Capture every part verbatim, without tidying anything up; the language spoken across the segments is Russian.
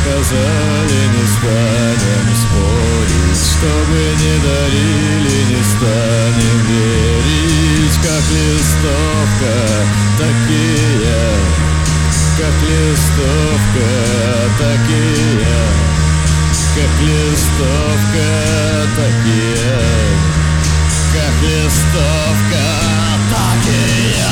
сказали, не станем спорить, чтобы не дарили, не станем верить. Как листовка, такие, как листовка, такие, как листовка, такие, как листовка, такие.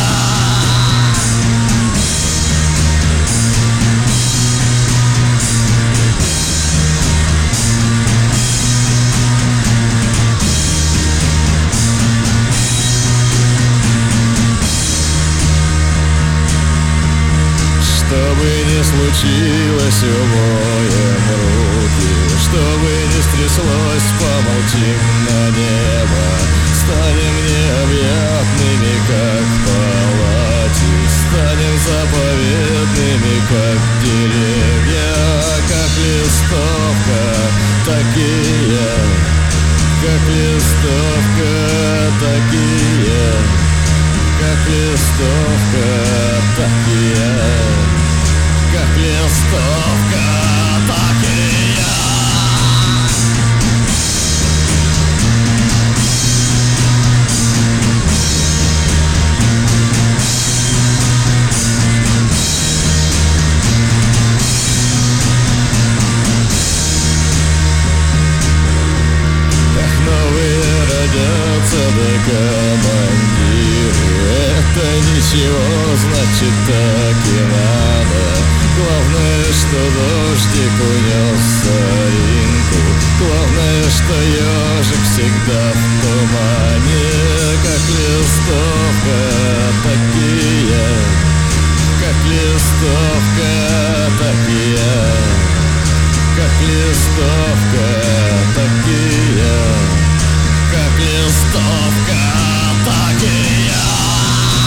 Чтобы не случилось, умоем руки, чтобы не стряслось, помолчим на небо. Станем необъятными, как палати, станем заповедными, как деревья. Как листовка, такие, как листовка, такие, как листовка, такие, как листовка, такие. Эх, новые родятся, да командиры, это ничего, значит, так и надо. Главное, что дождик унес соринку, главное, что ежик всегда в тумане. Как листовка, такие, как листовка, такие, как листовка, такие, как листовка, такие.